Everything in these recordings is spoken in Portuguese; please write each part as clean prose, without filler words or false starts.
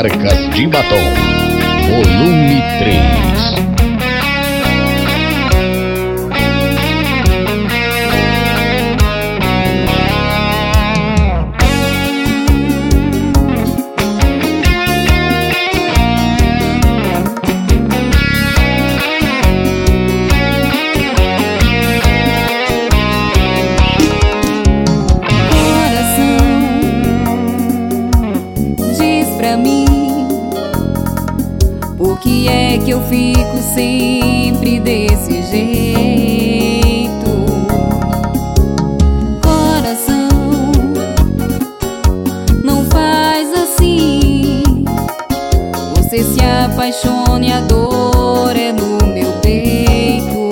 Marcas de Batom, volume 3. Por que é que eu fico sempre desse jeito? Coração, não faz assim. Você se apaixona e a dor é no meu peito.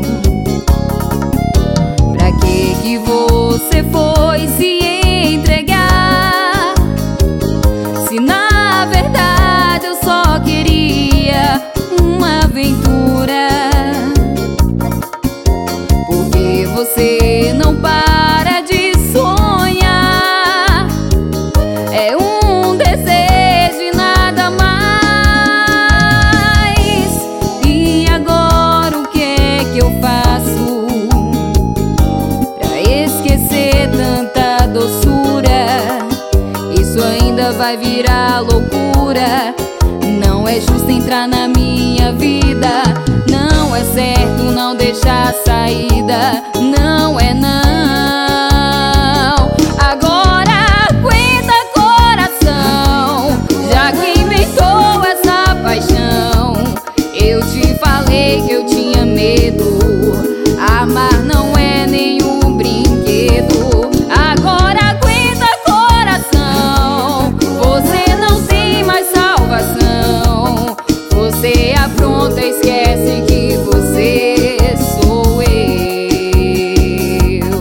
Pra que você foi se entregar? Se na verdade eu só queria uma aventura. Porque você não para de sonhar. É um desejo e nada mais. E agora o que é que eu faço pra esquecer tanta doçura? Isso ainda vai virar loucura. Não é justo entrar na minha vida. Não é certo não deixar saída. Não é não. Agora aguenta, coração, já que inventou essa paixão. Eu te falei que eu tinha medo. Amar não é nenhum brinquedo. Agora aguenta, coração, você não tem mais salvação. Você apronta, esquece que você sou eu.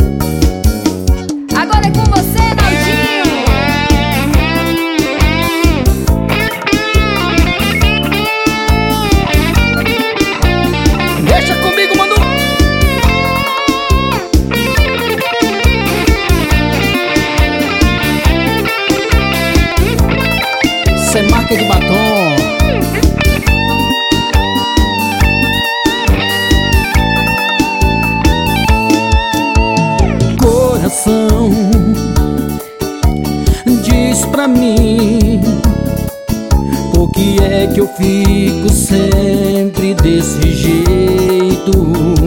Agora é com você, Naldinho. Deixa comigo, Manu. Isso é marca de batom. Coração, diz pra mim, por que é que eu fico sempre desse jeito?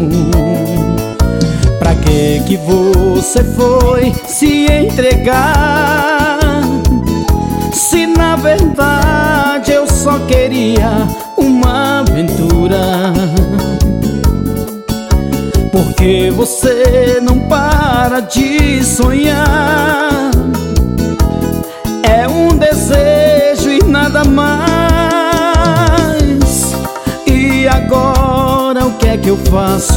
Pra que você foi se entregar? Se na verdade eu só queria uma aventura. Porque você não para de sonhar. É um desejo e nada mais. E agora o que é que eu faço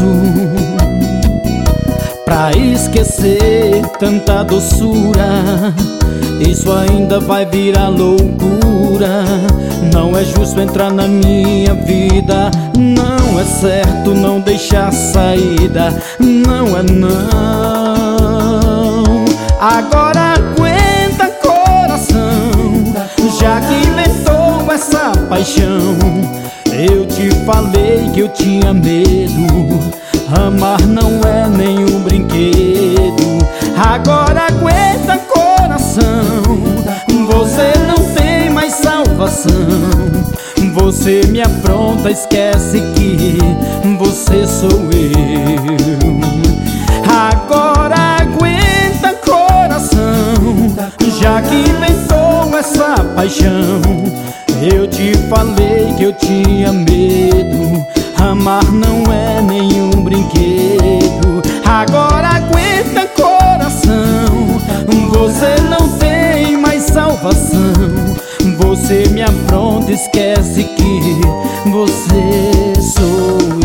pra esquecer tanta doçura? Isso ainda vai virar loucura. Não é justo entrar na minha vida. Não é certo não deixar saída. Não é não. Agora aguenta, coração, já que inventou essa paixão. Eu te falei que eu tinha medo. Amar não é nenhum brinquedo. Agora aguenta, coração, você não tem mais salvação. Você me apronta, esquece que você sou eu. Agora aguenta, coração, já que inventou essa paixão. Eu te falei que eu tinha medo. Amar não é nenhum brinquedo. Agora aguenta, coração, você não tem mais salvação. Você me apronta, esquece que você sou